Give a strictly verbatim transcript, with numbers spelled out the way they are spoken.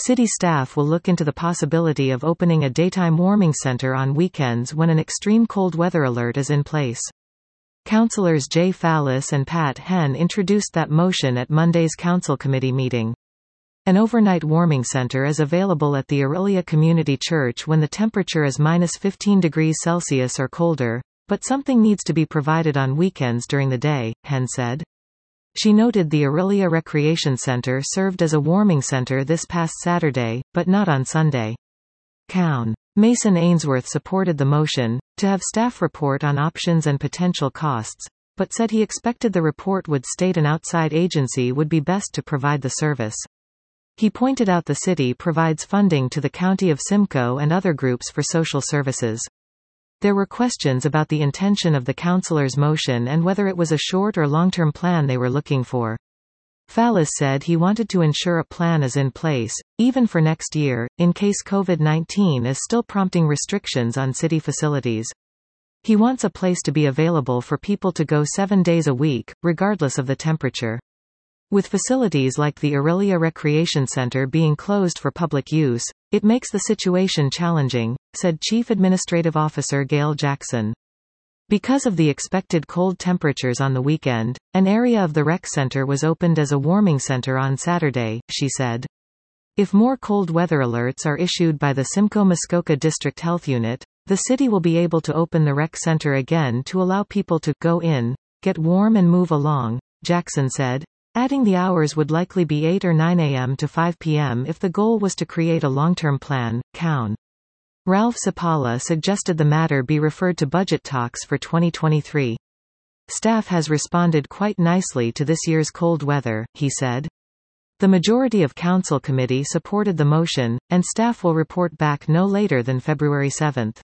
City staff will look into the possibility of opening a daytime warming center on weekends when an extreme cold weather alert is in place. Councillors Jay Fallis and Pat Henn introduced that motion at Monday's council committee meeting. An overnight warming center is available at the Orillia Community Church when the temperature is minus fifteen degrees Celsius or colder, but something needs to be provided on weekends during the day, Henn said. She noted the Orillia Recreation Center served as a warming center this past Saturday, but not on Sunday. Coun. Mason Ainsworth supported the motion, to have staff report on options and potential costs, but said he expected the report would state an outside agency would be best to provide the service. He pointed out the city provides funding to the County of Simcoe and other groups for social services. There were questions about the intention of the councillors' motion and whether it was a short or long-term plan they were looking for. Fallis said he wanted to ensure a plan is in place, even for next year, in case COVID nineteen is still prompting restrictions on city facilities. He wants a place to be available for people to go seven days a week, regardless of the temperature. With facilities like the Orillia Recreation Center being closed for public use, it makes the situation challenging, said Chief Administrative Officer Gail Jackson. Because of the expected cold temperatures on the weekend, an area of the rec center was opened as a warming center on Saturday, she said. If more cold weather alerts are issued by the Simcoe-Muskoka District Health Unit, the city will be able to open the rec center again to allow people to go in, get warm and move along, Jackson said, adding the hours would likely be eight or nine a m to five p m if the goal was to create a long-term plan. Coun. Ralph Sapala suggested the matter be referred to budget talks for twenty twenty-three. Staff has responded quite nicely to this year's cold weather, he said. The majority of council committee supported the motion, and staff will report back no later than February seventh.